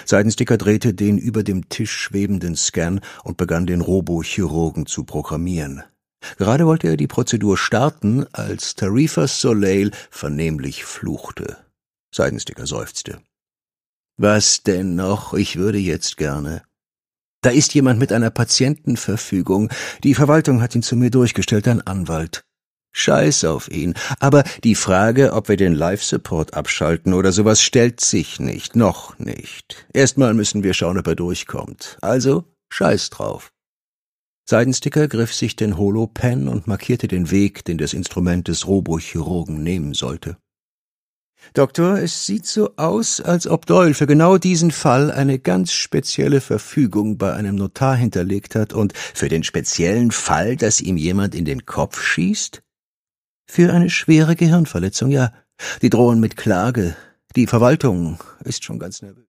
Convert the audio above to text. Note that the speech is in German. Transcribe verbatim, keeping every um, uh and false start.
Seidensticker drehte den über dem Tisch schwebenden Scan und begann den Robochirurgen zu programmieren. Gerade wollte er die Prozedur starten, als Tarifa Soleil vernehmlich fluchte. Seidensticker seufzte. »Was denn noch? Ich würde jetzt gerne.« »Da ist jemand mit einer Patientenverfügung. Die Verwaltung hat ihn zu mir durchgestellt, ein Anwalt.« »Scheiß auf ihn. Aber die Frage, ob wir den Live-Support abschalten oder sowas, stellt sich nicht. Noch nicht. Erstmal müssen wir schauen, ob er durchkommt. Also, scheiß drauf.« Seidensticker griff sich den Holopen und markierte den Weg, den das Instrument des Robochirurgen nehmen sollte. »Doktor, es sieht so aus, als ob Doyle für genau diesen Fall eine ganz spezielle Verfügung bei einem Notar hinterlegt hat und für den speziellen Fall, dass ihm jemand in den Kopf schießt? Für eine schwere Gehirnverletzung, ja. Die drohen mit Klage. Die Verwaltung ist schon ganz nervös.«